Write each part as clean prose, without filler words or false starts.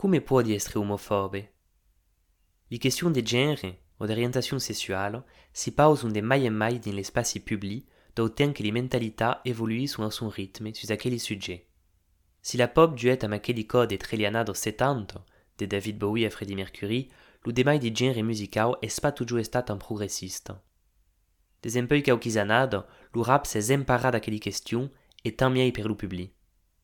come può di essere omofobe? Le questions de genre o d'orientation sessuale si posano de mai e mai dans l'espace public, d'autant que les mentalitats évoluent à son rythme sur aquel sujet. Si la pop duette amb aquel code treliana dos 70, de David Bowie a Freddie Mercury, lo demai de genre musical es pas toujours estat un progressiste. Des un peu cauquizanado, lo rap s'es emparat d'aquelle question et tant mieux per lo public.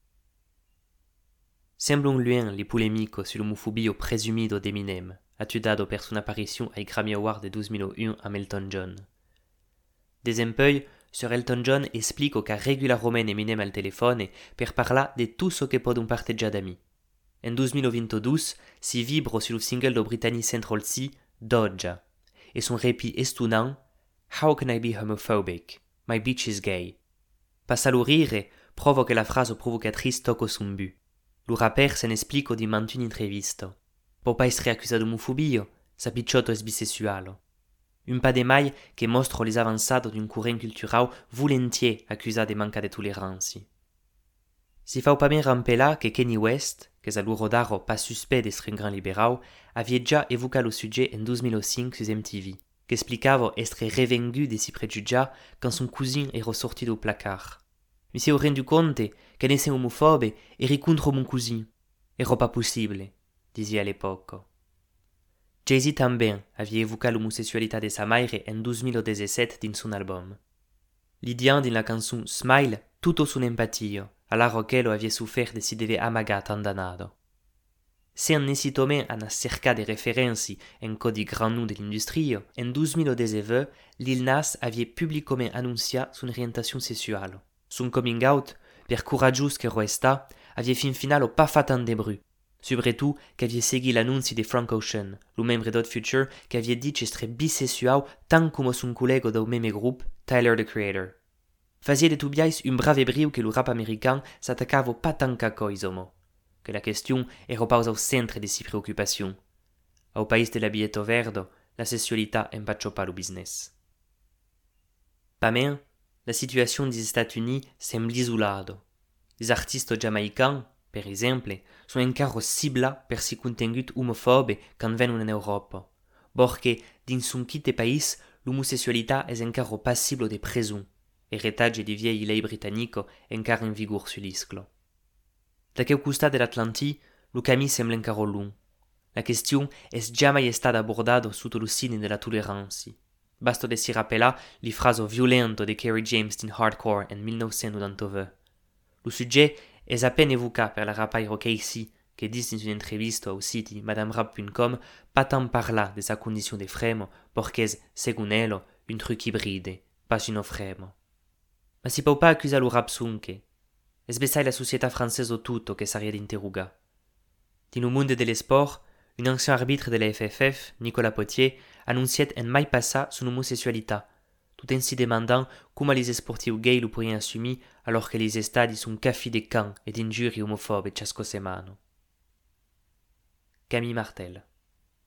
Semblon loin les polémiques sur l'homophobie presumido d'Eminem, atudado per son apparition ai Grammy Award de 2001 amb Elton John. Des un peu, sur Elton John explique qu'a regularment Eminem al telefone per parlar de tout ce que pot un partejar d'amis. En 2022, si vibre sur le single do britannique Central C, Doja, et son répit estunant How can I be homophobic? My bitch is gay. Passa lo rire, provoque la phrase provocatrice toco son but. Le rapper s'en explique di mantu in entrevista. Può pas essere accusato d'omofobia, sa picciotto es bisessuale. Un pas de mai che mostra les avançades d'un courant cultural volentiers accusat de manca de tolérance. Si fa pas bien rampelar que Kanye West, que sa loro daro pas suspect d'être un grand libéral, avait déjà évoqué le sujet en 2005 sur MTV, qu'explicava être revengu de si préjugés quand son cousin est ressorti du placard. Mi si ho rendu conte qu'en essent homophobe eri contre mon cousin. Era pas possible, disait à l'époque. Jay-Z também avait évoqué l'homosexualité de sa mère en 2017 dans son album. Lidiant dans la chanson Smile toute son empathie, alors qu'elle avait souffert de si devait amagar tant danado. Sans nécessairement en cercar des références en code grand nom de l'industrie, en 2019, Lil Nas avait publiquement annoncé son orientation sexuelle. Son coming out, per courageux que resta, avait fin final pas fait tant de bruit. Surtout qu'avait seguit l'annonce de Frank Ocean, le membre d'Odd Future, qui avait dit qu'être bisexuel tant comme son collègue du même groupe, Tyler the Creator. Faisait de tout bien un brave brio que le rap américain s'attaquava pas tant qu'à homo, que la question era pas au centre de ses préoccupations. Au pays de la billette verde, la sexualité empachò pas le business. Pas même, la situation des États-Unis semble isolée. Les artistes jamaïcains, par exemple, sont encore ciblés par ses contenus homophobes quand viennent en Europe, parce que, dans son quitte pays, l'homosexualité est encore passible de prison, héritage des vieilles lois britanniques encore en vigueur sur l'iscle. D'aquel costat de l'Atlantique, le camí semble encore long. La question est jamais stata abordada sous le signe de la tolérance. Basta de s'y rappeler les phrases violentes de Kerry James dans Hardcore en 1992. Le sujet est à peine évoqué par la rappeuse Casey, qui dit dans une entrevista au site madamerap.com pas tant parler de sa condition de femme, parce que, selon elle, un truc hybride, pas une femme. Mais si peut pas accuser le rap sunke. Es besai la société française au tout que s'arrête d'interroger. Dans le monde de l'esport, un ancien arbitre de la FFF, Nicolas Potier, annonçait en mai passé son homosexualité, tout en s'y demandant comment les sportifs gays le pourraient assumer alors que les stades sont cafés de camps et d'injures homophobes chaque semaine. Camille Martel.